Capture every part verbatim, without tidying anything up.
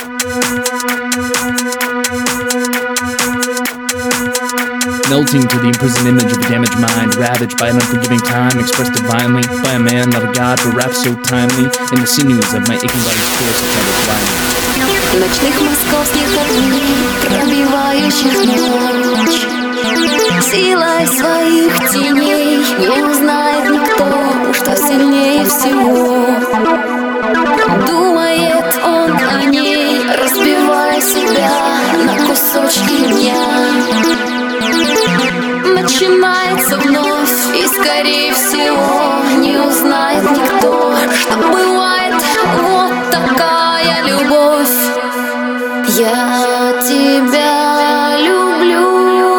Melting to the imprisoned image of a damaged mind, ravaged by an unforgiving time, expressed divinely by a man, not a god, but rap so timely in the sinews of my aching body's course of trouble blindly. Ночных московских огней, пробивающих ночь, силой своих теней не узнает никто, что сильнее всего. Думает он о ней, разбивая себя на кусочки дня. Начинается вновь, и скорее всего не узнает никто, что бывает вот такая любовь. Я тебя люблю.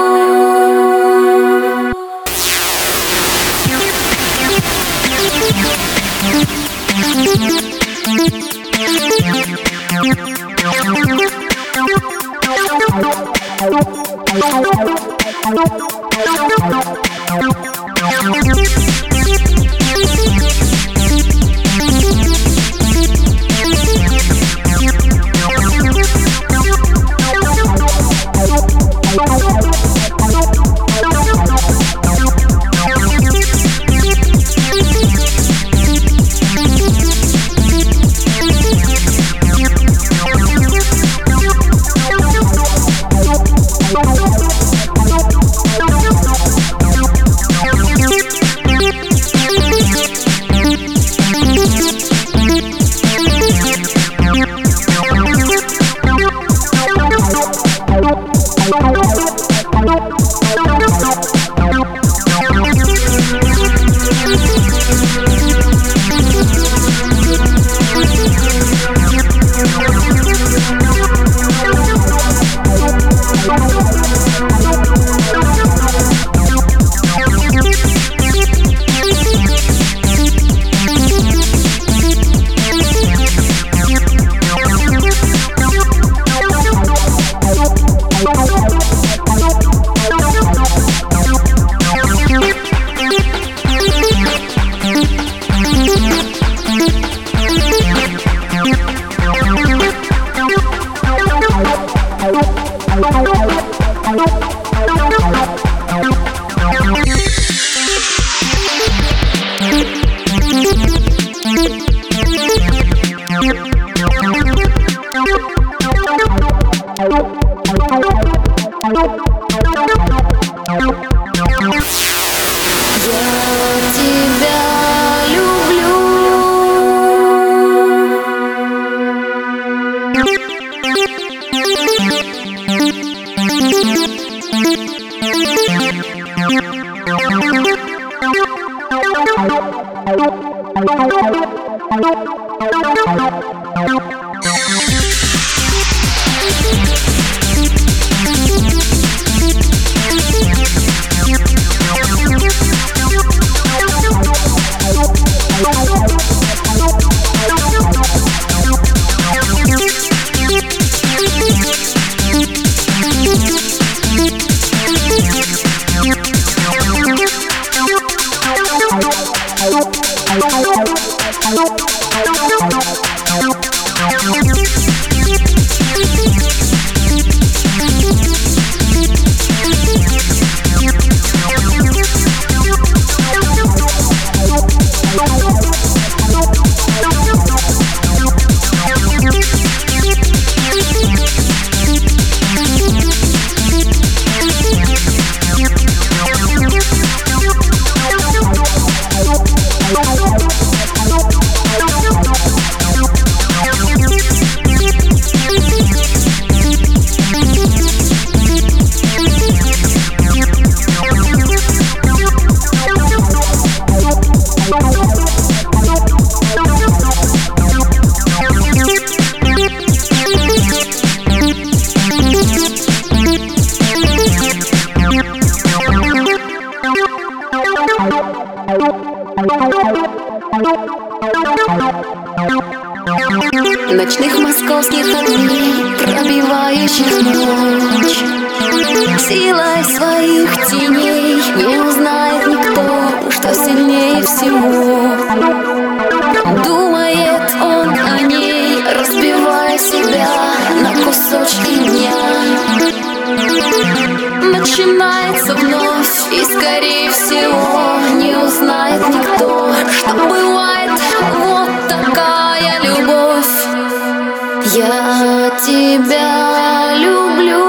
Ночных московских огней, пробивающих ночь, силой своих теней не узнает никто, что сильнее всего. Думает он о ней, разбивая себя Я тебя люблю.